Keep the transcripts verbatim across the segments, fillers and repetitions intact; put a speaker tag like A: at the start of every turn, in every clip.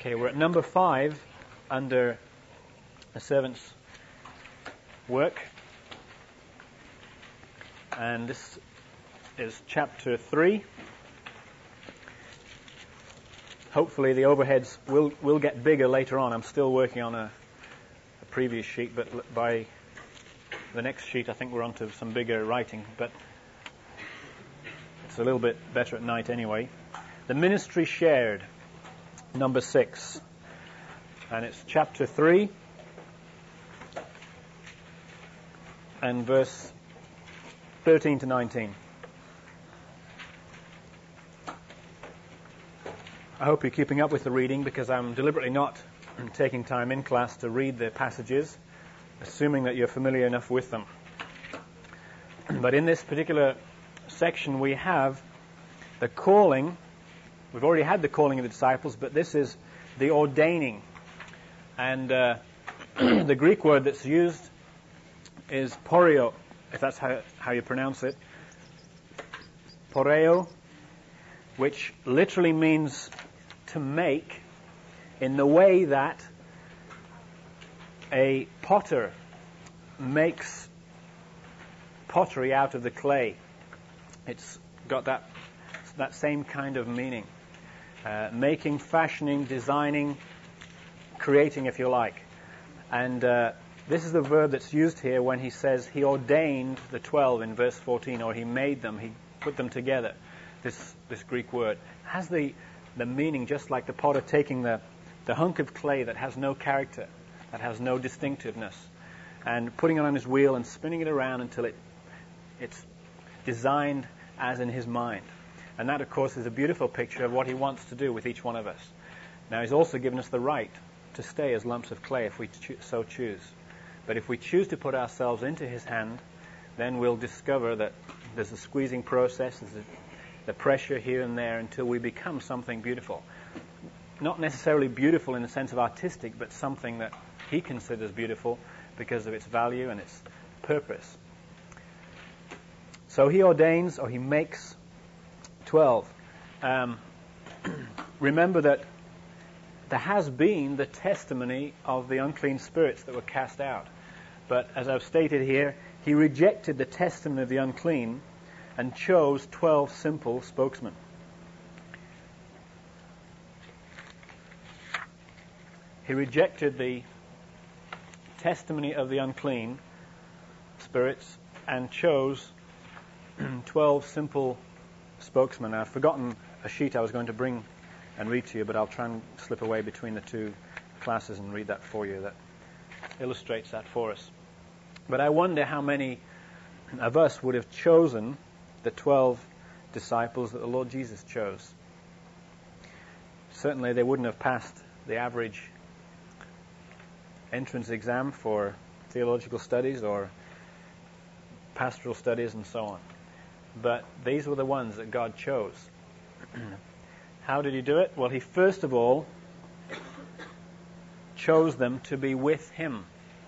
A: Okay, we're at number five under a servant's work. And this is chapter three. Hopefully the overheads will, will get bigger later on. I'm still working on a, a previous sheet, but by the next sheet I think we're on to some bigger writing. But it's a little bit better at night anyway. The ministry shared, number six. And it's chapter three and verse thirteen to nineteen. I hope you're keeping up with the reading, because I'm deliberately not taking time in class to read the passages, assuming that you're familiar enough with them. But in this particular section we have the calling. We've already had the calling of the disciples, but this is the ordaining. And uh, the Greek word that's used is poreo, if that's how, how you pronounce it. Poreo, which literally means to make, in the way that a potter makes pottery out of the clay. It's got that that same kind of meaning. Uh, making, fashioning, designing, creating, if you like. And uh, this is the verb that's used here when he says he ordained the twelve in verse fourteen, or he made them, he put them together. This this Greek word has the the meaning just like the potter taking the, the hunk of clay that has no character, that has no distinctiveness, and putting it on his wheel and spinning it around until it it's designed as in his mind. And that, of course, is a beautiful picture of what he wants to do with each one of us. Now, he's also given us the right to stay as lumps of clay if we cho- so choose. But if we choose to put ourselves into his hand, then we'll discover that there's a squeezing process, there's a, the pressure here and there until we become something beautiful. Not necessarily beautiful in the sense of artistic, but something that he considers beautiful because of its value and its purpose. So he ordains, or he makes, twelve. Um, remember that there has been the testimony of the unclean spirits that were cast out. But as I've stated here, he rejected the testimony of the unclean and chose twelve simple spokesmen. He rejected the testimony of the unclean spirits and chose twelve simple spokesman. I've forgotten a sheet I was going to bring and read to you, but I'll try and slip away between the two classes and read that for you. That illustrates that for us. But I wonder how many of us would have chosen the twelve disciples that the Lord Jesus chose. Certainly they wouldn't have passed the average entrance exam for theological studies or pastoral studies and so on. But these were the ones that God chose. How did he do it? Well, he first of all chose them to be with him.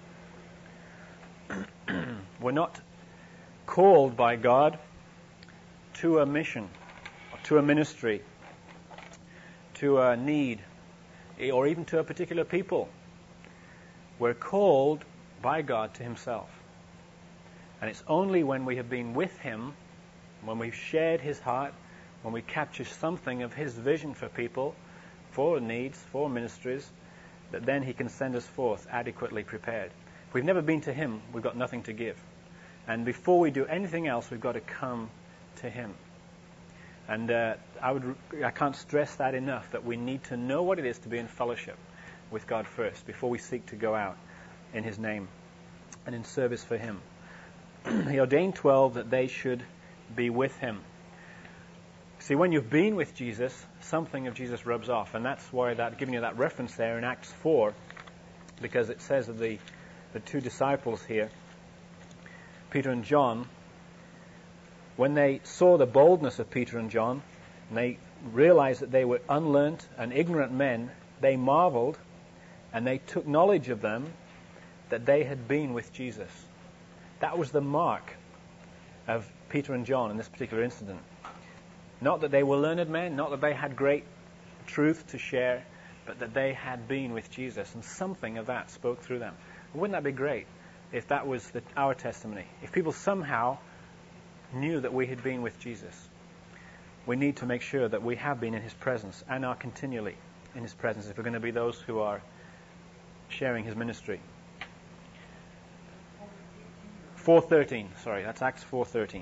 A: We're not called by God to a mission, to a ministry, to a need, or even to a particular people. We're called by God to himself. And it's only when we have been with him, when we've shared his heart, when we capture something of his vision for people, for needs, for ministries, that then he can send us forth adequately prepared. If we've never been to him, we've got nothing to give. And before we do anything else, we've got to come to him. And uh, I would, I can't stress that enough, that we need to know what it is to be in fellowship with God first, before we seek to go out in his name and in service for him. He ordained twelve that they should be with him. See, when you've been with Jesus, something of Jesus rubs off, and that's why that giving you that reference there in Acts four, because it says of the the two disciples here, Peter and John, when they saw the boldness of Peter and John, and they realized that they were unlearned and ignorant men, they marveled, and they took knowledge of them that they had been with Jesus. That was the mark of Peter and John in this particular incident. Not that they were learned men, not that they had great truth to share, but that they had been with Jesus, and something of that spoke through them. Wouldn't that be great if that was the, our testimony? If people somehow knew that we had been with Jesus. We need to make sure that we have been in his presence and are continually in his presence if we're going to be those who are sharing his ministry. four thirteen, sorry, that's Acts four thirteen.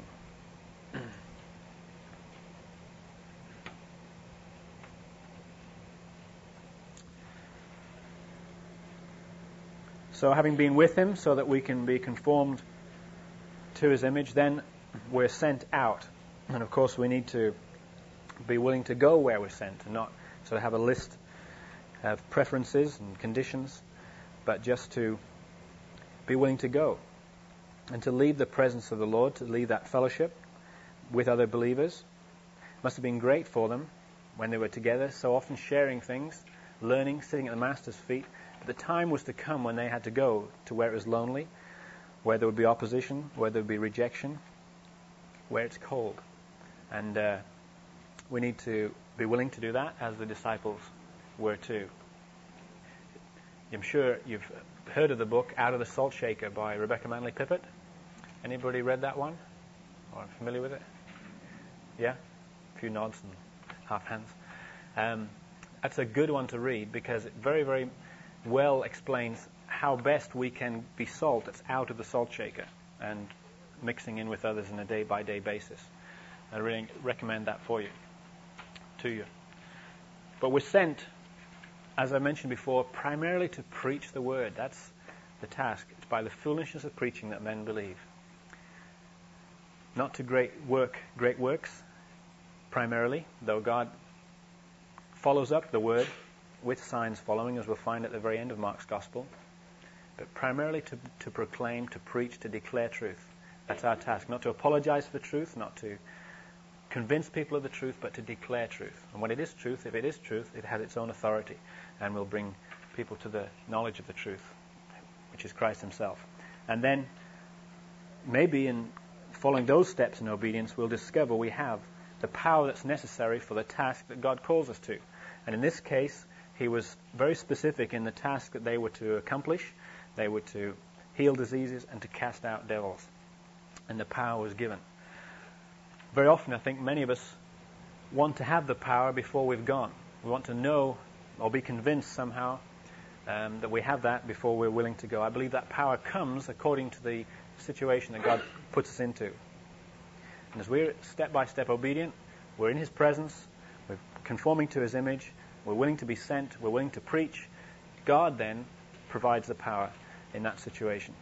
A: So having been with him so that we can be conformed to his image, then we're sent out. And of course we need to be willing to go where we're sent and not sort of have a list of preferences and conditions, but just to be willing to go and to leave the presence of the Lord, to leave that fellowship with other believers. It must have been great for them when they were together, so often sharing things, learning, sitting at the Master's feet. But the time was to come when they had to go to where it was lonely, where there would be opposition, where there would be rejection, where it's cold. And uh, we need to be willing to do that as the disciples were too. I'm sure you've heard of the book Out of the Salt Shaker by Rebecca Manley Pippert. Anybody read that one? Or familiar with it? Yeah? A few nods and half hands. Um, that's a good one to read because it very, very well explains how best we can be salt that's out of the salt shaker and mixing in with others on a day-by-day basis. I really recommend that for you, to you. But we're sent, as I mentioned before, primarily to preach the word. That's the task. It's by the foolishness of preaching that men believe. Not to great work, great works, primarily, though God follows up the word with signs following, as we'll find at the very end of Mark's Gospel. But primarily to, to proclaim, to preach, to declare truth. That's our task. Not to apologize for the truth, not to convince people of the truth, but to declare truth. And when it is truth, if it is truth, it has its own authority and will bring people to the knowledge of the truth, which is Christ himself. And then maybe in following those steps in obedience, we'll discover we have the power that's necessary for the task that God calls us to. And in this case, he was very specific in the task that they were to accomplish. They were to heal diseases and to cast out devils. And the power was given. Very often, I think many of us want to have the power before we've gone. We want to know or be convinced somehow um, that we have that before we're willing to go. I believe that power comes according to the situation that God puts us into. And as we're step-by-step obedient, we're in his presence, we're conforming to his image, we're willing to be sent, we're willing to preach, God then provides the power in that situation.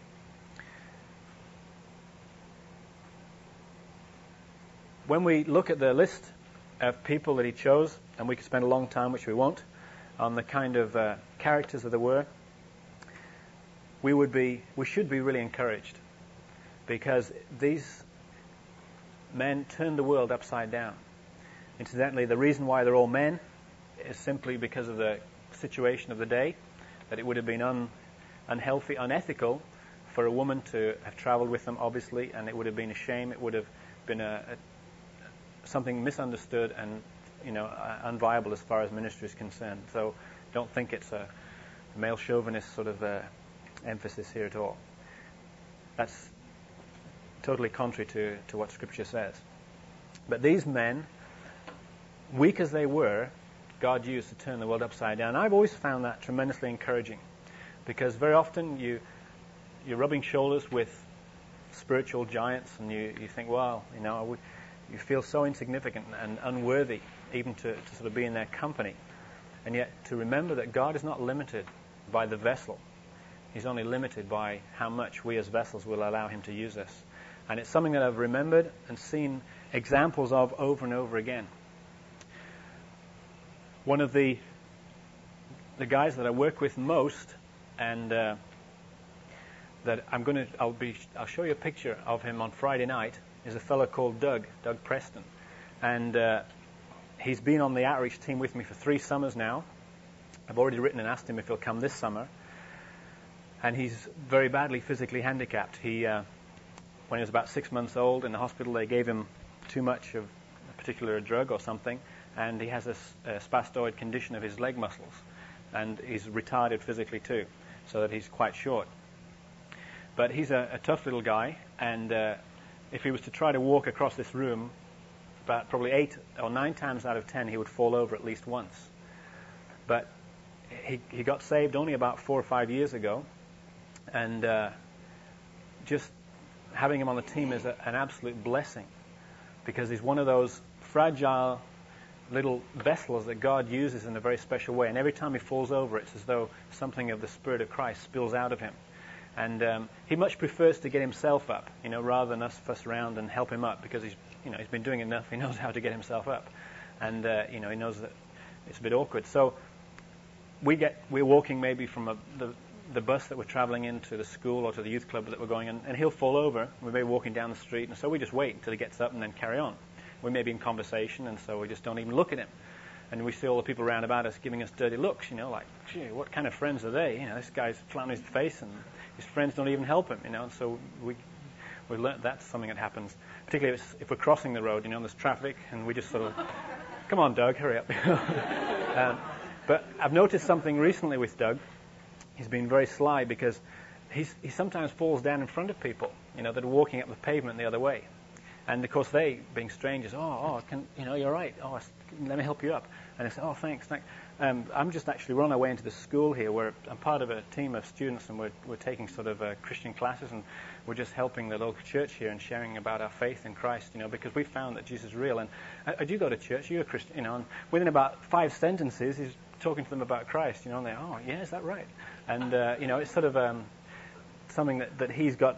A: When we look at the list of people that he chose, and we could spend a long time, which we won't, on the kind of uh, characters that there were, we would be, we should be really encouraged, because these men turned the world upside down. Incidentally, the reason why they're all men is simply because of the situation of the day, that it would have been un, unhealthy, unethical for a woman to have traveled with them, obviously, and it would have been a shame. It would have been a, a something misunderstood and, you know, unviable as far as ministry is concerned. So don't think it's a male chauvinist sort of uh, emphasis here at all. That's totally contrary to, to what Scripture says. But these men, weak as they were, God used to turn the world upside down. I've always found that tremendously encouraging, because very often you, you're rubbing shoulders with spiritual giants and you, you think, well, you know, we, you feel so insignificant and unworthy even to, to sort of be in their company. And yet to remember that God is not limited by the vessel. He's only limited by how much we as vessels will allow him to use us. And it's something that I've remembered and seen examples of over and over again. One of the the guys that I work with most, and uh, that I'm going to, I'll be, I'll show you a picture of him on Friday night, is a fellow called Doug, Doug Preston, and uh, he's been on the outreach team with me for three summers now. I've already written and asked him if he'll come this summer, and he's very badly physically handicapped. He, uh, when he was about six months old in the hospital, they gave him too much of a particular drug or something, and he has a, a spastoid condition of his leg muscles, and he's retarded physically too, so that he's quite short. But he's a, a tough little guy, and uh, if he was to try to walk across this room, about probably eight or nine times out of ten, he would fall over at least once. But he, he got saved only about four or five years ago, and uh, just having him on the team is a, an absolute blessing, because he's one of those fragile little vessels that God uses in a very special way. And every time he falls over, it's as though something of the Spirit of Christ spills out of him. And um, he much prefers to get himself up, you know, rather than us fuss around and help him up, because he's, you know, he's been doing enough. He knows how to get himself up, and uh, you know, he knows that it's a bit awkward. So we get we're walking maybe from a, the the bus that we're traveling into the school or to the youth club that we're going in, and he'll fall over. We may be walking down the street, and so we just wait until he gets up and then carry on. We may be in conversation, and so we just don't even look at him. And we see all the people around about us giving us dirty looks, you know, like, gee, what kind of friends are they? You know, this guy's flat on his face, and his friends don't even help him, you know. And so we we learned that's something that happens, particularly if, if we're crossing the road, you know, there's traffic, and we just sort of, come on, Doug, hurry up. um, but I've noticed something recently with Doug. He's been very sly, because he's, he sometimes falls down in front of people, you know, that are walking up the pavement the other way. And of course, they, being strangers, oh, oh, can, you know, you're right. Oh, let me help you up. And they say, oh, thanks, thanks. Um, I'm just actually, we're on our way into the school here. We're, I'm part of a team of students, and we're, we're taking sort of uh, Christian classes, and we're just helping the local church here and sharing about our faith in Christ, you know, because we found that Jesus is real. And I, I do go to church. You're a Christian, you know. And within about five sentences, he's talking to them about Christ, you know. And they're, oh, yeah, is that right? And uh, you know, it's sort of um, something that, that he's got.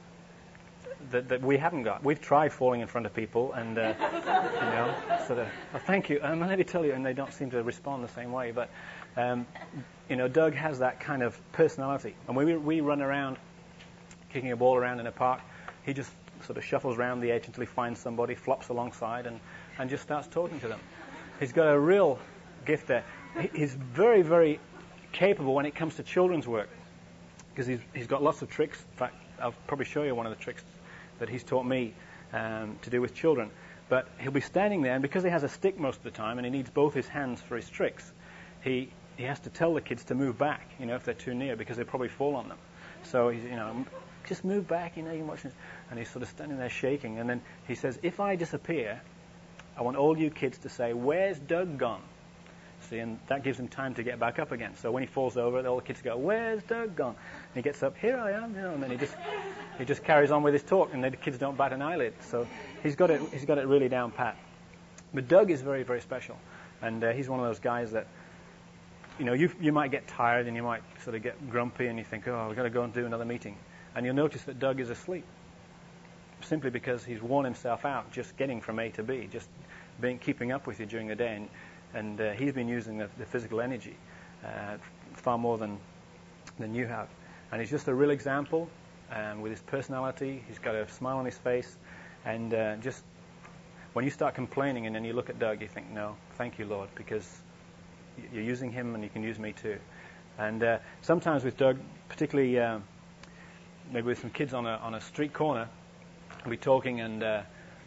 A: That, that we haven't got. We've tried falling in front of people, and uh, you know, sort of, oh, thank you, um, let me tell you, and they don't seem to respond the same way. But um, you know, Doug has that kind of personality, and when we we run around, kicking a ball around in a park, he just sort of shuffles around the edge until he finds somebody, flops alongside, and and just starts talking to them. He's got a real gift there. He's very, very capable when it comes to children's work, because he's he's got lots of tricks. In fact, I'll probably show you one of the tricks that he's taught me um, to do with children. But he'll be standing there, and because he has a stick most of the time, and he needs both his hands for his tricks, he he has to tell the kids to move back, you know, if they're too near, because they'll probably fall on them. So he's, you know, just move back, you know, you can watch this. And he's sort of standing there shaking, and then he says, if I disappear, I want all you kids to say, where's Doug gone? See, and that gives him time to get back up again. So when he falls over, all the kids go, where's Doug gone? And he gets up, here I am, you know, and then he just he just carries on with his talk, and the kids don't bat an eyelid. So he's got it he's got it really down pat. But Doug is very, very special, and uh, he's one of those guys that, you know, you you might get tired, and you might sort of get grumpy, and you think, oh, we've got to go and do another meeting. And you'll notice that Doug is asleep, simply because he's worn himself out just getting from A to B, just being keeping up with you during the day. And, And uh, he's been using the, the physical energy uh, far more than than you have. And he's just a real example um, with his personality. He's got a smile on his face. And uh, just when you start complaining and then you look at Doug, you think, no, thank you, Lord, because you're using him and you can use me too. And uh, sometimes with Doug, particularly uh, maybe with some kids on a, on a street corner, we'll be talking, and uh,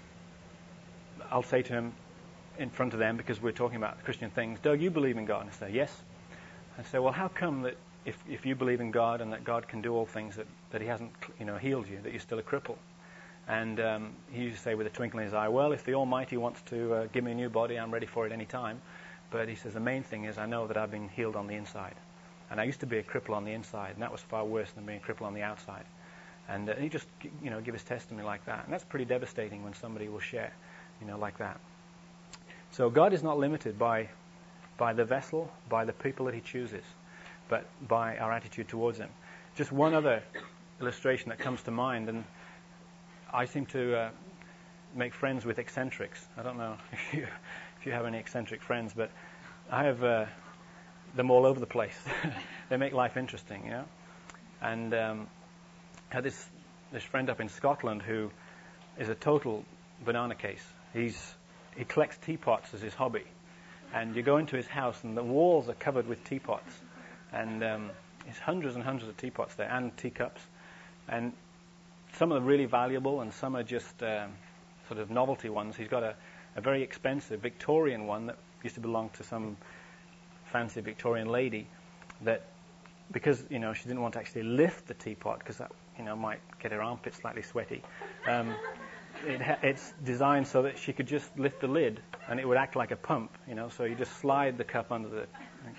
A: I'll say to him, in front of them, because we're talking about Christian things, Doug, you believe in God? And I say, yes. I say, well, how come that if, if you believe in God and that God can do all things, that, that he hasn't, you know, healed you, that you're still a cripple? And um, he used to say with a twinkle in his eye, well, if the Almighty wants to uh, give me a new body, I'm ready for it any time. But he says, the main thing is I know that I've been healed on the inside. And I used to be a cripple on the inside, and that was far worse than being a cripple on the outside. And uh, he just, you know, give his testimony like that. And that's pretty devastating when somebody will share, you know, like that. So God is not limited by by the vessel, by the people that he chooses, but by our attitude towards him. Just one other illustration that comes to mind, and I seem to uh, make friends with eccentrics. I don't know if you, if you have any eccentric friends, but I have uh, them all over the place. They make life interesting, you know. And um, I had this, this friend up in Scotland who is a total banana case. He's He collects teapots as his hobby. And you go into his house, and the walls are covered with teapots. And um, there's hundreds and hundreds of teapots there, and teacups. And some are really valuable, and some are just um, sort of novelty ones. He's got a, a very expensive Victorian one that used to belong to some fancy Victorian lady, that because, you know, she didn't want to actually lift the teapot because that, you know, might get her armpits slightly sweaty. Um, it ha- it's designed so that she could just lift the lid and it would act like a pump, you know, so you just slide the cup under the...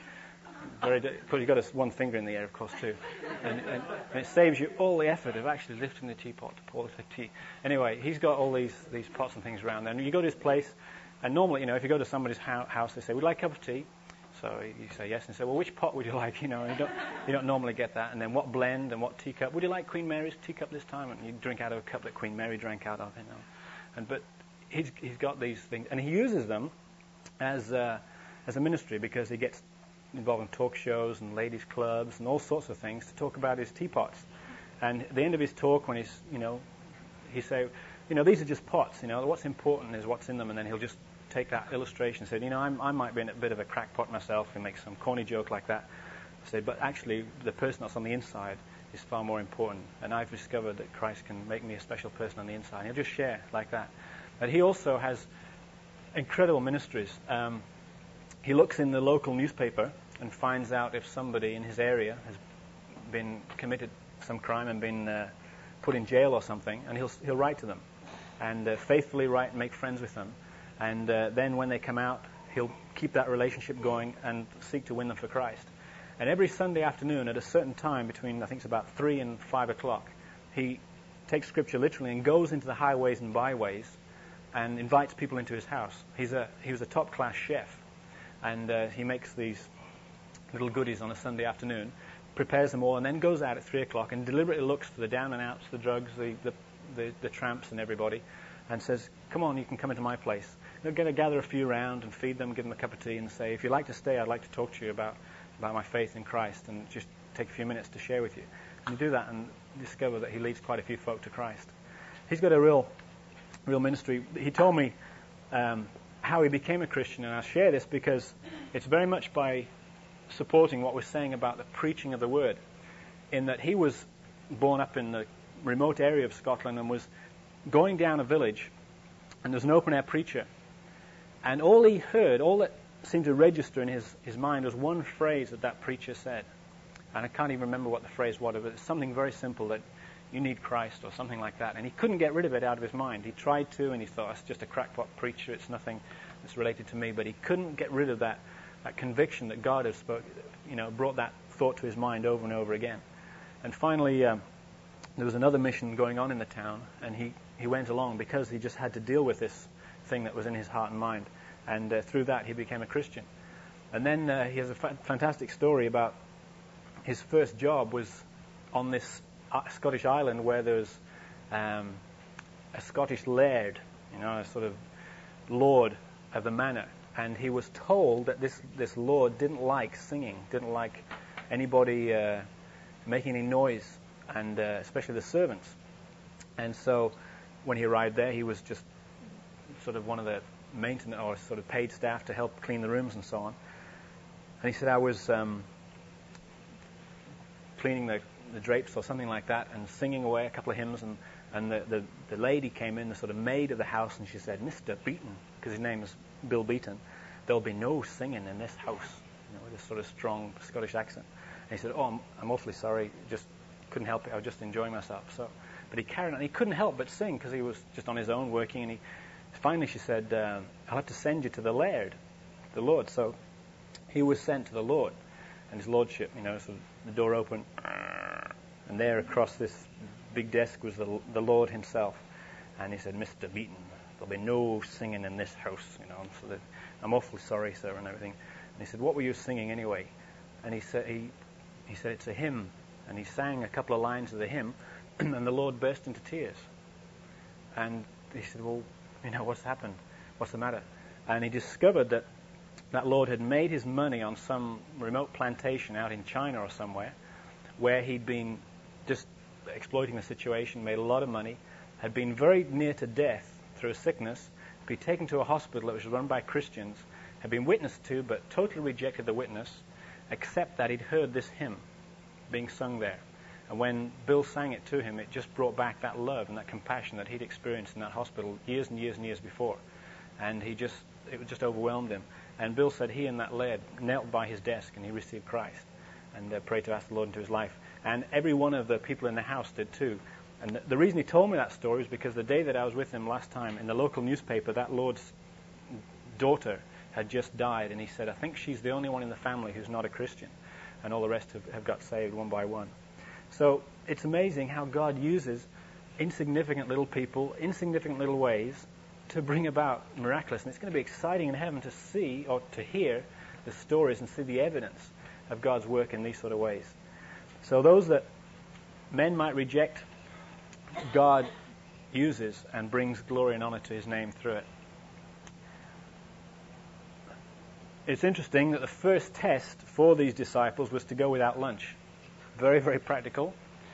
A: Very, because you've got a, one finger in the air, of course, too. And, and, and it saves you all the effort of actually lifting the teapot to pour the tea. Anyway, he's got all these, these pots and things around there. And you go to his place, and normally, you know, if you go to somebody's house, they say, would you like a cup of tea? So you say yes, and say, well, which pot would you like? You know, and you don't, you don't normally get that. And then what blend and what teacup? Would you like Queen Mary's teacup this time? And you drink out of a cup that Queen Mary drank out of, you know. And but he's he's got these things, and he uses them as uh, as a ministry because he gets involved in talk shows and ladies' clubs and all sorts of things to talk about his teapots. And at the end of his talk, when he's, you know, he say, you know, these are just pots. You know, what's important is what's in them, and then he'll just take that illustration and say, you know, I'm, I might be in a bit of a crackpot myself and make some corny joke like that. Say, but actually, the person that's on the inside is far more important. And I've discovered that Christ can make me a special person on the inside. And he'll just share like that. But he also has incredible ministries. Um, he looks in the local newspaper and finds out if somebody in his area has been committed some crime and been uh, put in jail or something, and he'll he'll write to them and uh, faithfully write and make friends with them. And uh, then when they come out, he'll keep that relationship going and seek to win them for Christ. And every Sunday afternoon at a certain time between, I think it's about three and five o'clock, he takes Scripture literally and goes into the highways and byways and invites people into his house. He's a he was a top-class chef, and uh, he makes these little goodies on a Sunday afternoon, prepares them all, and then goes out at three o'clock and deliberately looks for the down and outs, the drugs, the the, the, the tramps and everybody, and says, come on, you can come into my place. They're going to gather a few round and feed them, give them a cup of tea, and say, if you'd like to stay, I'd like to talk to you about, about my faith in Christ, and just take a few minutes to share with you. And you do that and discover that he leads quite a few folk to Christ. He's got a real real ministry. He told me um, how he became a Christian, and I'll share this because it's very much by supporting what we're saying about the preaching of the Word, in that he was born up in the remote area of Scotland and was going down a village, and there's an open-air preacher. And all he heard, all that seemed to register in his, his mind was one phrase that that preacher said. And I can't even remember what the phrase was, but it's something very simple, that you need Christ or something like that. And he couldn't get rid of it out of his mind. He tried to, and he thought, it's just a crackpot preacher, it's nothing that's related to me. But he couldn't get rid of that, that conviction that God had spoke, you know, brought that thought to his mind over and over again. And finally, um, there was another mission going on in the town, and he, he went along because he just had to deal with this thing that was in his heart and mind. And uh, through that, he became a Christian. And then uh, he has a fa- fantastic story about his first job was on this uh, Scottish island where there was um, a Scottish laird, you know, a sort of lord of the manor. And he was told that this, this lord didn't like singing, didn't like anybody uh, making any noise, and uh, especially the servants. And so when he arrived there, he was just sort of one of the maintenance or sort of paid staff to help clean the rooms and so on. And he said, I was um, cleaning the, the drapes or something like that and singing away a couple of hymns, and, and the, the, the lady came in, the sort of maid of the house, and she said, Mister Beaton, because his name is Bill Beaton, there'll be no singing in this house, you know, with this sort of strong Scottish accent. And he said, oh, I'm, I'm awfully sorry, just couldn't help it, I was just enjoying myself. So, but he carried on, and he couldn't help but sing because he was just on his own working, and he finally she said, uh, I'll have to send you to the laird, the Lord. So he was sent to the Lord, and his lordship, you know, so the door opened, and there across this big desk was the, the Lord himself. And he said, Mister Beaton, there'll be no singing in this house, you know. And so that, I'm awfully sorry, sir, and everything. And he said, what were you singing anyway? And he said, he, he said, it's a hymn. And he sang a couple of lines of the hymn, and the Lord burst into tears. And he said, well, you know, what's happened? What's the matter? And he discovered that that Lord had made his money on some remote plantation out in China or somewhere, where he'd been just exploiting the situation, made a lot of money, had been very near to death through a sickness, been taken to a hospital that was run by Christians, had been witnessed to, but totally rejected the witness, except that he'd heard this hymn being sung there. And when Bill sang it to him, it just brought back that love and that compassion that he'd experienced in that hospital years and years and years before. and he just it just overwhelmed him. And Bill said he and that lad knelt by his desk and he received Christ and uh, prayed to ask the Lord into his life. And every one of the people in the house did too. And the, the reason he told me that story is because the day that I was with him last time, in the local newspaper, that Lord's daughter had just died, and he said, I think she's the only one in the family who's not a Christian, and all the rest have, have got saved one by one. So it's amazing how God uses insignificant little people, insignificant little ways, to bring about miraculous. And it's going to be exciting in heaven to see or to hear the stories and see the evidence of God's work in these sort of ways. So those that men might reject, God uses and brings glory and honor to his name through it. It's interesting that the first test for these disciples was to go without lunch. Very, very practical.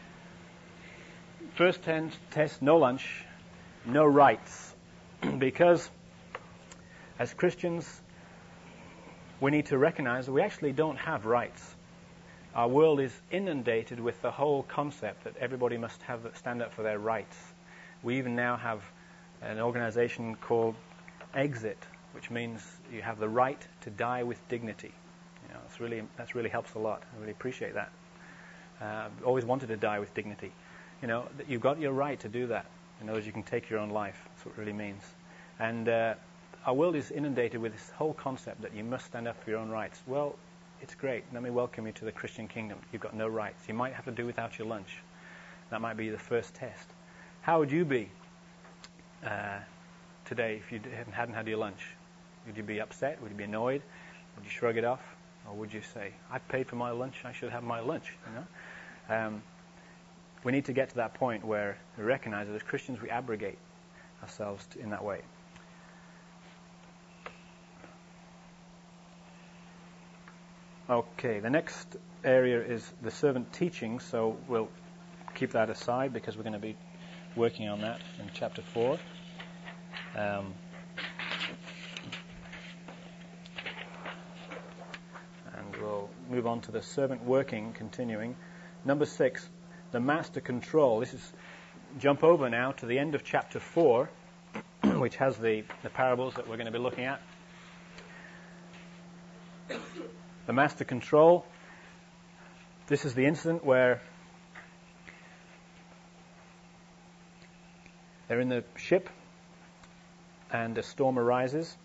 A: First ten, test, no lunch, no rights. Because as Christians, we need to recognize that we actually don't have rights. Our world is inundated with the whole concept that everybody must have stand up for their rights. We even now have an organization called Exit, which means you have the right to die with dignity. You know, it's really that's really helps a lot. I really appreciate that. Uh, always wanted to die with dignity. You know, you've got your right to do that. In other words, you can take your own life. That's what it really means. And uh, our world is inundated with this whole concept that you must stand up for your own rights. Well, it's great. Let me welcome you to the Christian kingdom. You've got no rights. You might have to do without your lunch. That might be the first test. How would you be uh, today if you hadn't had your lunch? Would you be upset? Would you be annoyed? Would you shrug it off? Or would you say, I paid for my lunch, I should have my lunch? You know? Um, we need to get to that point where we recognize that as Christians we abrogate ourselves in that way. Okay, the next area is the servant teaching, so we'll keep that aside because we're going to be working on that in chapter four. Um, and we'll move on to the servant working, continuing. Number six, the master control. This is jump over now to the end of chapter four, which has the, the parables that we're going to be looking at. The master control. This is the incident where they're in the ship and a storm arises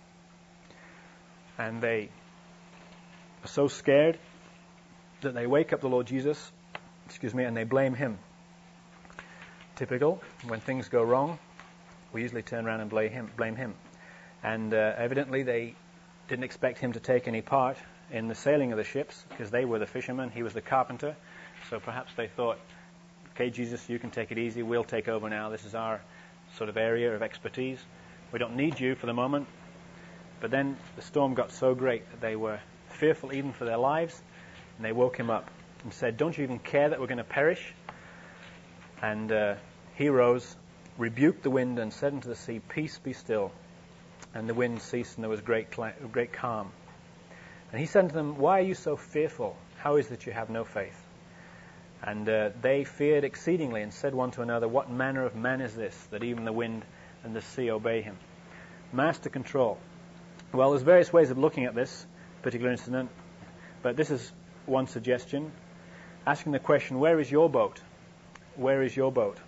A: and they are so scared that they wake up the Lord Jesus, excuse me, and they blame him. Typical. When things go wrong, we usually turn around and blame him. Blame him. And uh, evidently they didn't expect him to take any part in the sailing of the ships because they were the fishermen, he was the carpenter. So perhaps they thought, okay, Jesus, you can take it easy. We'll take over now. This is our sort of area of expertise. We don't need you for the moment. But then the storm got so great that they were fearful even for their lives. And they woke him up and said, don't you even care that we're going to perish? And uh, he rose, rebuked the wind and said unto the sea, peace, be still. And the wind ceased and there was great, cl- great calm. And he said to them, why are you so fearful? How is it that you have no faith? And uh, they feared exceedingly and said one to another, what manner of man is this, that even the wind and the sea obey him? Master control. Well, there's various ways of looking at this particular incident, but this is one suggestion. Asking the question, where is your boat? Where is your boat?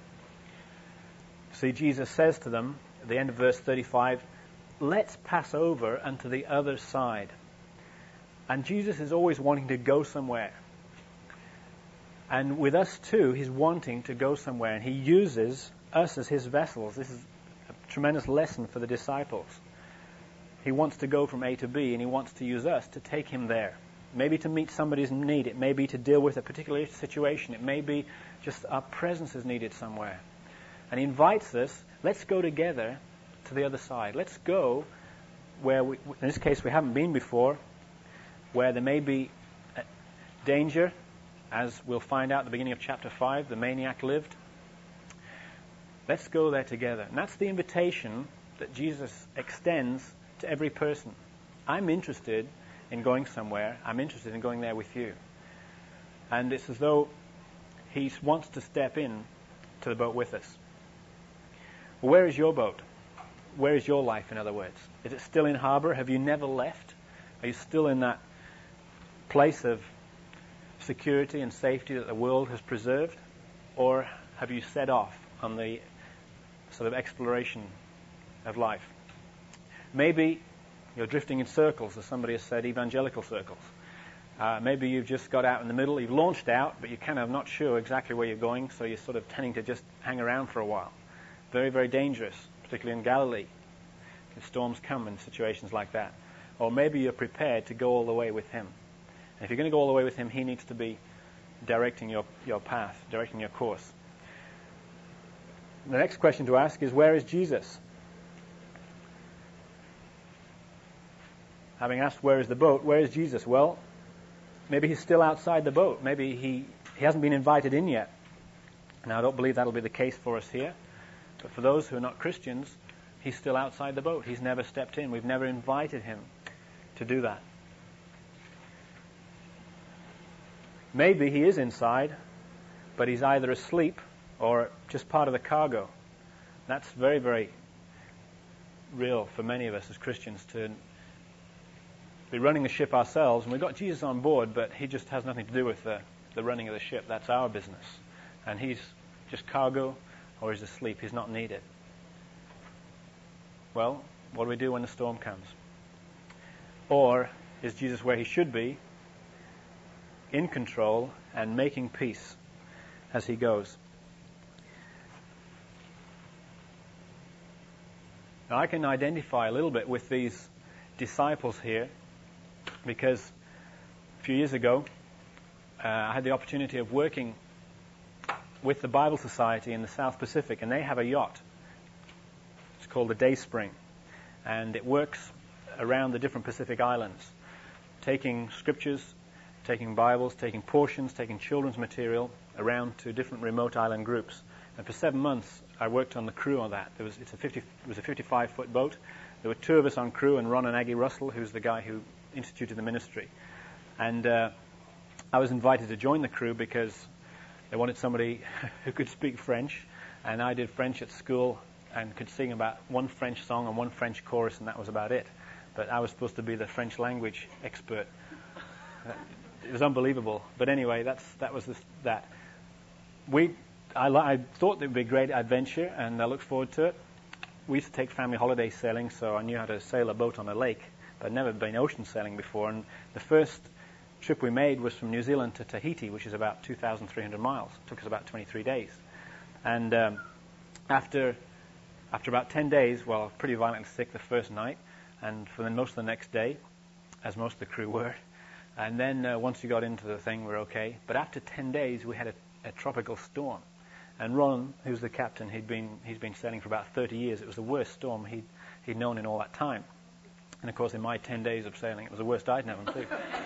A: See, Jesus says to them, at the end of verse thirty-five, let's pass over unto the other side. And Jesus is always wanting to go somewhere. And with us too, he's wanting to go somewhere. And he uses us as his vessels. This is a tremendous lesson for the disciples. He wants to go from A to B, and he wants to use us to take him there. Maybe to meet somebody's need. It may be to deal with a particular situation. It may be just our presence is needed somewhere. And he invites us, let's go together to the other side. Let's go where, we, in this case, we haven't been before, where there may be danger, as we'll find out at the beginning of chapter five, the maniac lived. Let's go there together. And that's the invitation that Jesus extends to every person. I'm interested in going somewhere. I'm interested in going there with you. And it's as though he wants to step in to the boat with us. Well, where is your boat? where is your life, in other words? Is it still in harbour? Have you never left? Are you still in that place of security and safety that the world has preserved? Or have you set off on the sort of exploration of life? Maybe you're drifting in circles, as somebody has said, evangelical circles. Uh, maybe you've just got out in the middle, you've launched out, but you're kind of not sure exactly where you're going, so you're sort of tending to just hang around for a while. Very, very dangerous, particularly in Galilee. If storms come in situations like that. Or maybe you're prepared to go all the way with him. And if you're going to go all the way with him, he needs to be directing your, your path, directing your course. The next question to ask is, where is Jesus? Having asked where is the boat, where is Jesus? Well, maybe he's still outside the boat. Maybe he, he hasn't been invited in yet. Now, I don't believe that'll be the case for us here. But for those who are not Christians, he's still outside the boat. He's never stepped in. We've never invited him to do that. Maybe he is inside, but he's either asleep or just part of the cargo. That's very, very real for many of us as Christians to be running the ship ourselves. And we've got Jesus on board, but he just has nothing to do with the, the running of the ship. That's our business. And he's just cargo, or he's asleep. He's not needed. Well, what do we do when the storm comes? Or is Jesus where he should be, in control and making peace as he goes? Now, I can identify a little bit with these disciples here because a few years ago uh, I had the opportunity of working with the Bible Society in the South Pacific, and they have a yacht. It's called the Dayspring, and it works around the different Pacific islands, taking scriptures, taking Bibles, taking portions, taking children's material around to different remote island groups. And for seven months, I worked on the crew on that. There was, it's a fifty, it was a fifty-five foot boat. There were two of us on crew, and Ron and Aggie Russell, who's the guy who instituted the ministry. And uh, I was invited to join the crew because they wanted somebody who could speak French, and I did French at school and could sing about one French song and one French chorus, and that was about it. But I was supposed to be the French language expert. It was unbelievable. But anyway, that's that was this, that. We, I, I thought it would be a great adventure, and I looked forward to it. We used to take family holiday sailing, so I knew how to sail a boat on a lake, but I'd never been ocean sailing before. And the first trip we made was from New Zealand to Tahiti, which is about two thousand three hundred miles. It took us about twenty-three days. And um, after after about ten days, well, I was pretty violently sick the first night, and for the, most of the next day, as most of the crew were. And then uh, once we got into the thing, we were okay. But after ten days, we had a, a tropical storm. And Ron, who's the captain, he'd been he's been sailing for about thirty years. It was the worst storm he'd he'd known in all that time. And of course, in my ten days of sailing, it was the worst I'd known too.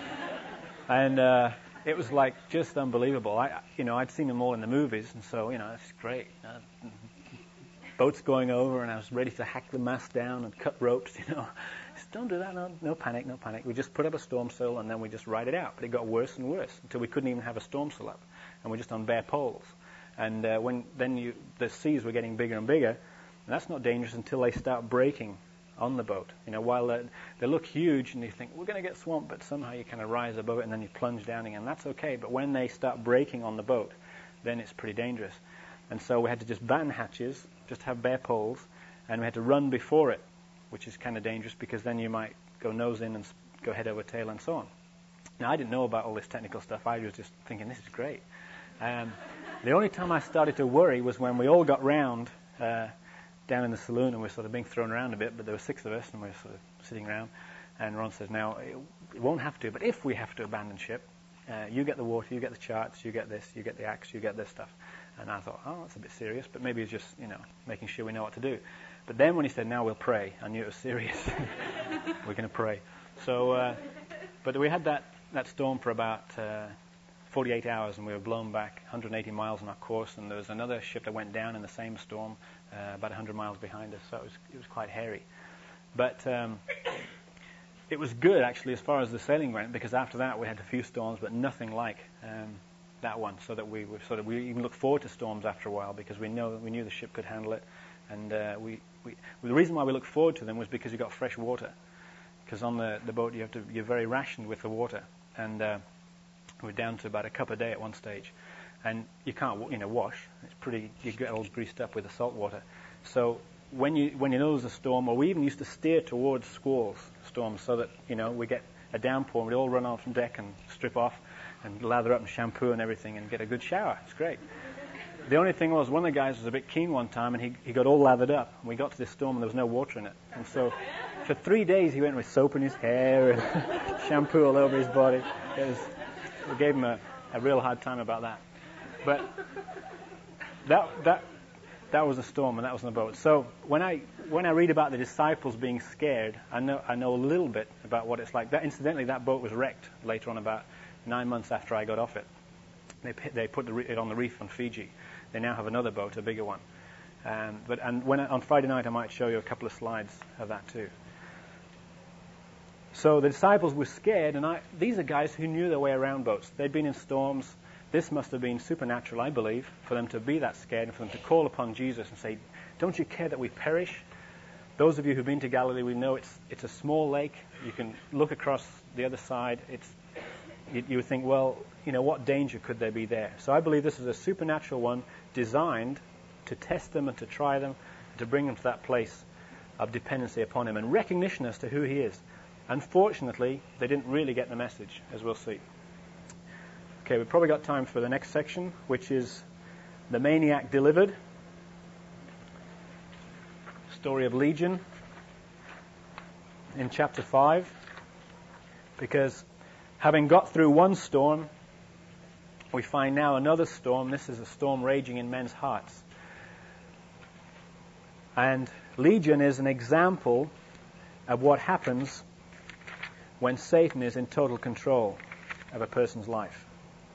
A: And uh, it was like just unbelievable. I, you know, I'd seen them all in the movies, and so you know, it's great. Uh, boats going over, and I was ready to hack the mast down and cut ropes. You know, just don't do that. No, no panic, no panic. We just put up a storm sail, and then we just ride it out. But it got worse and worse until we couldn't even have a storm sail up, and we're just on bare poles. And uh, when then you, the seas were getting bigger and bigger, and that's not dangerous until they start breaking on the boat. You know, while they, they look huge, and you think we're going to get swamped, but somehow you kind of rise above it, and then you plunge down again. That's okay. But when they start breaking on the boat, then it's pretty dangerous. And so we had to just batten hatches, just have bare poles, and we had to run before it, which is kind of dangerous because then you might go nose in and go head over tail and so on. Now, I didn't know about all this technical stuff. I was just thinking, this is great. Um, the only time I started to worry was when we all got round uh, down in the saloon, and we were sort of being thrown around a bit, but there were six of us, and we were sort of sitting around. And Ron says, now, it, it won't have to, but if we have to abandon ship, uh, you get the water, you get the charts, you get this, you get the axe, you get this stuff. And I thought, oh, that's a bit serious, but maybe it's just, you know, making sure we know what to do. But then when he said, now we'll pray, I knew it was serious. We're going to pray. So, uh, but we had that, that storm for about uh, forty-eight hours, and we were blown back one hundred eighty miles on our course, and there was another ship that went down in the same storm uh, about one hundred miles behind us, so it was, it was quite hairy. But um, it was good, actually, as far as the sailing went, because after that we had a few storms, but nothing like um, that one, so that we were sort of, we even looked forward to storms after a while, because we know we knew the ship could handle it, and uh, we we, the reason why we look forward to them was because you got fresh water. Because on the, the boat you have to you're very rationed with the water, and uh, we're down to about a cup a day at one stage, and you can't you know wash. It's pretty you get all greased up with the salt water. So when you when you know there's a storm, or we even used to steer towards squalls, storms, so that you know we get a downpour, and we all run off from deck and strip off, and lather up and shampoo and everything, and get a good shower. It's great. The only thing was, one of the guys was a bit keen one time, and he he got all lathered up. And we got to this storm, and there was no water in it, and so for three days he went with soap in his hair and shampoo all over his body. It was, we gave him a, a real hard time about that. But that that that was a storm, and that was on the boat. So when I when I read about the disciples being scared, I know I know a little bit about what it's like. That incidentally, that boat was wrecked later on, about nine months after I got off it. They they put the, it on the reef on Fiji. They now have another boat, a bigger one. Um, but and when on Friday night I might show you a couple of slides of that too. So the disciples were scared, and I, these are guys who knew their way around boats. They'd been in storms. This must have been supernatural, I believe, for them to be that scared and for them to call upon Jesus and say, "Don't you care that we perish?" Those of you who've been to Galilee, we know it's it's a small lake. You can look across the other side. It's you, you would think, well, you know, what danger could there be there? So I believe this is a supernatural one designed to test them and to try them, and to bring them to that place of dependency upon Him and recognition as to who He is. Unfortunately, they didn't really get the message, as we'll see. Okay, we've probably got time for the next section, which is the maniac delivered. Story of Legion in chapter five. Because having got through one storm, we find now another storm. This is a storm raging in men's hearts. And Legion is an example of what happens when Satan is in total control of a person's life.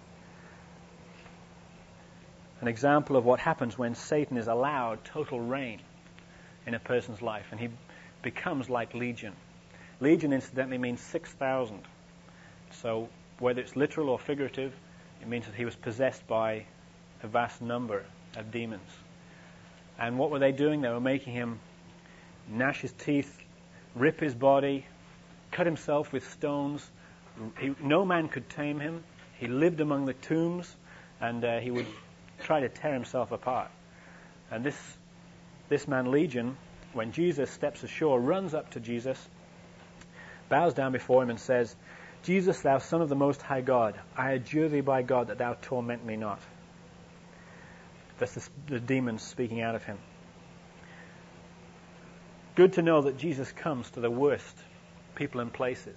A: An example of what happens when Satan is allowed total reign in a person's life, and he becomes like Legion. Legion, incidentally, means six thousand. So whether it's literal or figurative, it means that he was possessed by a vast number of demons. And what were they doing? They were making him gnash his teeth, rip his body, cut himself with stones. He, no man could tame him. He lived among the tombs, and uh, he would try to tear himself apart. And this this man Legion, when Jesus steps ashore, runs up to Jesus, bows down before him and says, "Jesus, thou Son of the Most High God, I adjure thee by God that thou torment me not." That's the, the demons speaking out of him. Good to know that Jesus comes to the worst people and places.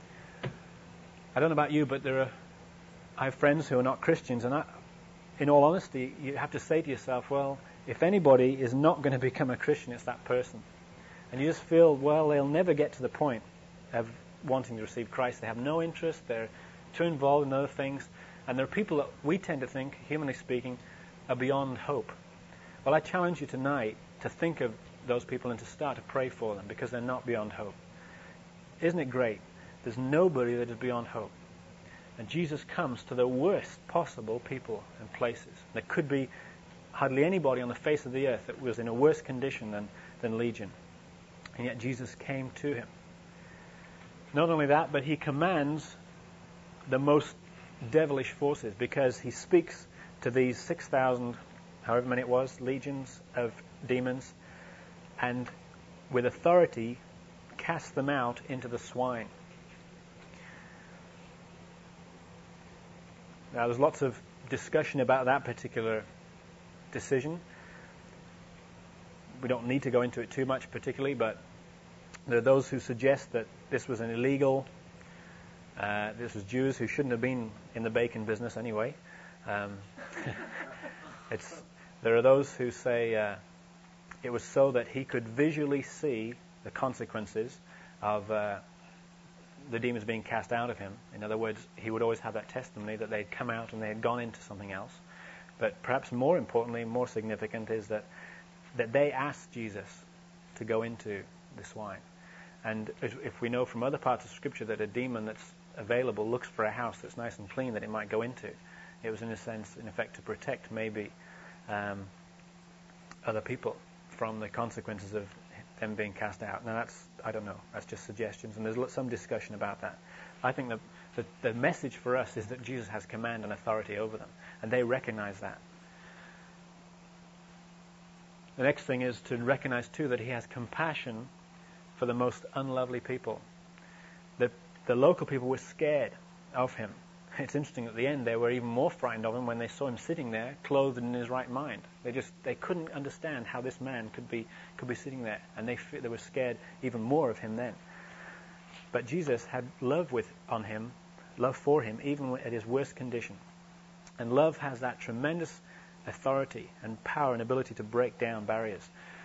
A: I don't know about you, but there are I have friends who are not Christians, and I, in all honesty, you have to say to yourself, well, if anybody is not going to become a Christian, it's that person. And you just feel, well, they'll never get to the point of wanting to receive Christ. They have no interest. They're too involved in other things. And there are people that we tend to think, humanly speaking, are beyond hope. Well, I challenge you tonight to think of those people and to start to pray for them, because they're not beyond hope. Isn't it great? There's nobody that is beyond hope. And Jesus comes to the worst possible people and places. There could be hardly anybody on the face of the earth that was in a worse condition than, than Legion. And yet Jesus came to him. Not only that, but he commands the most devilish forces, because he speaks to these six thousand, however many it was, legions of demons, and with authority casts them out into the swine. Now, there's lots of discussion about that particular decision. We don't need to go into it too much particularly, but there are those who suggest that this was an illegal, uh, this was Jews who shouldn't have been in the bacon business anyway. Um, it's, there are those who say uh, it was so that he could visually see the consequences of uh, the demons being cast out of him. In other words, he would always have that testimony that they'd come out and they had gone into something else. But perhaps more importantly, more significant, is that that they asked Jesus to go into the swine. And if we know from other parts of Scripture that a demon that's available looks for a house that's nice and clean that it might go into, it was in a sense, in effect, to protect maybe um, other people from the consequences of them being cast out. Now that's, I don't know, that's just suggestions, and there's some discussion about that. I think the, the, the message for us is that Jesus has command and authority over them, and they recognize that. The next thing is to recognize too that he has compassion for the most unlovely people. The, the local people were scared of him. It's interesting, at the end they were even more frightened of him when they saw him sitting there, clothed in his right mind. They just they couldn't understand how this man could be could be sitting there, and they they were scared even more of him then. But Jesus had love with on him, love for him, even at his worst condition. And love has that tremendous authority and power and ability to break down barriers.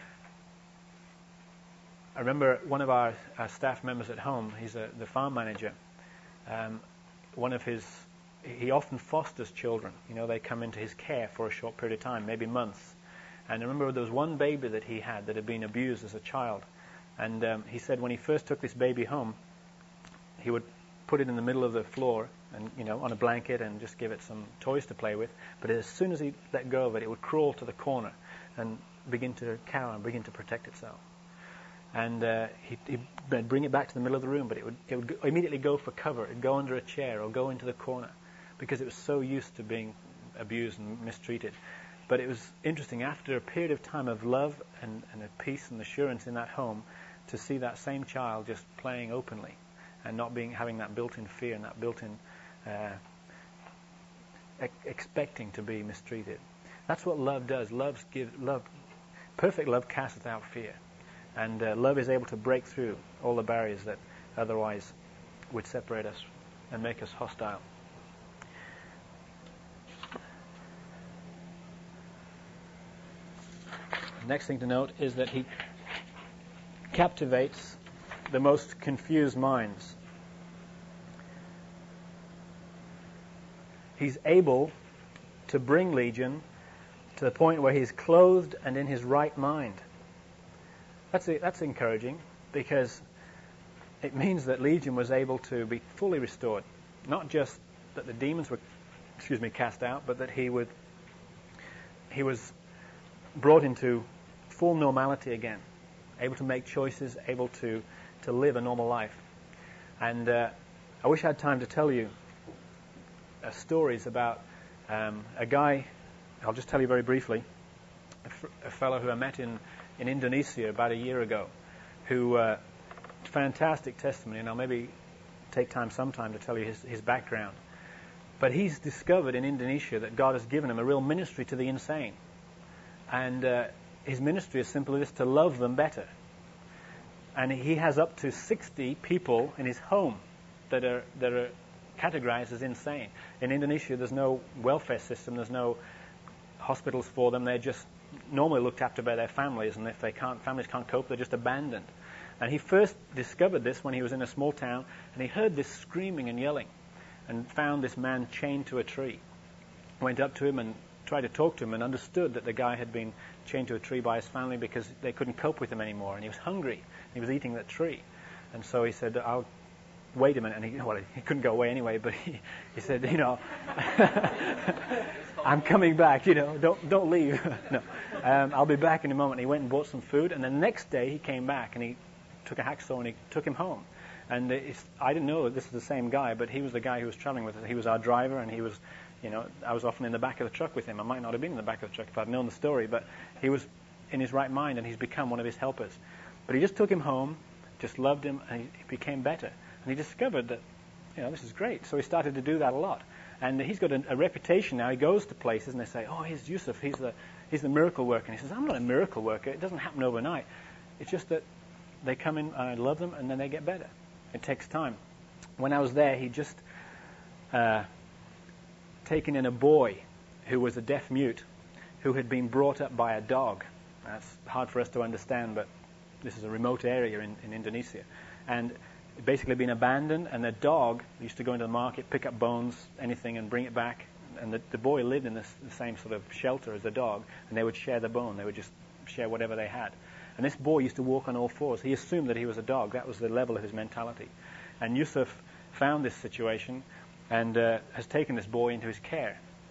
A: I remember one of our, our staff members at home. He's a, the farm manager. Um, one of his, he often fosters children. You know, they come into his care for a short period of time, maybe months. And I remember there was one baby that he had that had been abused as a child. And um, he said when he first took this baby home, he would put it in the middle of the floor and, you know, on a blanket and just give it some toys to play with. But as soon as he let go of it, it would crawl to the corner and begin to cower and begin to protect itself. And uh, he, he'd bring it back to the middle of the room, but it would, it would immediately go for cover. It would go under a chair or go into the corner because it was so used to being abused and mistreated. But it was interesting, after a period of time of love and, and a peace and assurance in that home, to see that same child just playing openly and not being having that built-in fear and that built-in uh, e- expecting to be mistreated. That's what love does. Love gives love. Perfect love casteth out fear. And uh, love is able to break through all the barriers that otherwise would separate us and make us hostile. The next thing to note is that he captivates the most confused minds. He's able to bring Legion to the point where he's clothed and in his right mind. That's that's encouraging, because it means that Legion was able to be fully restored. Not just that the demons were, excuse me, cast out, but that he would he was brought into full normality again, able to make choices, able to, to live a normal life. And uh, I wish I had time to tell you uh, stories about um, a guy. I'll just tell you very briefly. A, f- a fellow who I met in. in Indonesia about a year ago, who, uh, fantastic testimony, and I'll maybe take time sometime to tell you his, his background. But he's discovered in Indonesia that God has given him a real ministry to the insane. And uh, his ministry is simply this, to love them better. And he has up to sixty people in his home that are that are categorized as insane. In Indonesia, there's no welfare system, there's no hospitals for them, they're just normally looked after by their families, and if they can't, families can't cope, they're just abandoned. And he first discovered this when he was in a small town, and he heard this screaming and yelling, and found this man chained to a tree. Went up to him and tried to talk to him, and understood that the guy had been chained to a tree by his family because they couldn't cope with him anymore, and he was hungry. He was eating that tree, and so he said, "I'll wait a minute." And he, well, he couldn't go away anyway, but he, he said, "You know, I'm coming back, you know, don't don't leave." No, um, I'll be back in a moment. And he went and bought some food, and the next day he came back and he took a hacksaw and he took him home. And it's, I didn't know that this is the same guy, but he was the guy who was traveling with us. He was our driver, and he was, you know, I was often in the back of the truck with him. I might not have been in the back of the truck if I'd known the story, but he was in his right mind, and he's become one of his helpers. But he just took him home, just loved him, and he became better. And he discovered that, you know, this is great. So he started to do that a lot. And he's got a, a reputation now. He goes to places and they say, "Oh, here's Yusuf. He's the he's the miracle worker." And he says, "I'm not a miracle worker. It doesn't happen overnight. It's just that they come in and I love them, and then they get better. It takes time." When I was there, he just uh, taken in a boy who was a deaf mute, who had been brought up by a dog. That's hard for us to understand, but this is a remote area in, in Indonesia. And basically been abandoned, and the dog used to go into the market, pick up bones, anything, and bring it back. And the, the boy lived in this, the same sort of shelter as the dog, and they would share the bone. They would just share whatever they had. And this boy used to walk on all fours. He assumed that he was a dog. That was the level of his mentality. And Yusuf found this situation and uh, has taken this boy into his care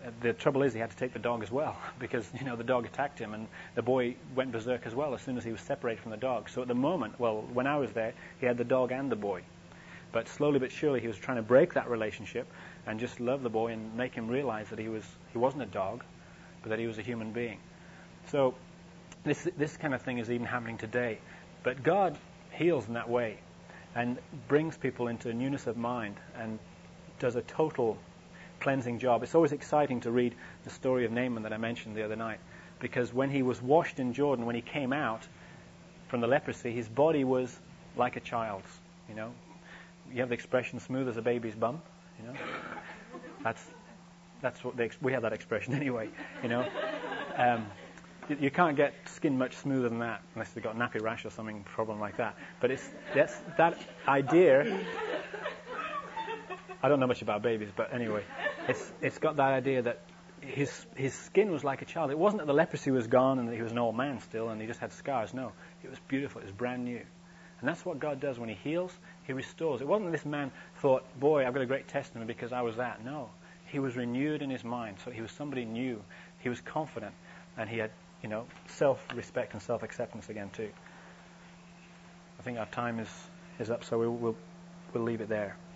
A: the trouble is he had to take the dog as well because, you know, the dog attacked him and the boy went berserk as well as soon as he was separated from the dog. So at the moment, well, when I was there, he had the dog and the boy. But slowly but surely he was trying to break that relationship and just love the boy and make him realize that he was he wasn't a dog, but that he was a human being. So this this kind of thing is even happening today. But God heals in that way and brings people into a newness of mind and does a total cleansing job. It's always exciting to read the story of Naaman that I mentioned the other night, because when he was washed in Jordan, when he came out from the leprosy, his body was like a child's. You know, you have the expression "smooth as a baby's bum." You know, that's that's what they, we have that expression anyway. You know, um, you, you can't get skin much smoother than that unless they've got nappy rash or something problem like that. But it's that's that idea. I don't know much about babies, but anyway, it's it's got that idea that his his skin was like a child. It wasn't that the leprosy was gone and that he was an old man still and he just had scars. No, it was beautiful. It was brand new. And that's what God does when he heals. He restores. It wasn't that this man thought, boy, I've got a great testimony because I was that. No, he was renewed in his mind. So he was somebody new. He was confident and he had, you know, self-respect and self-acceptance again too. I think our time is, is up, so we'll, we'll, we'll leave it there.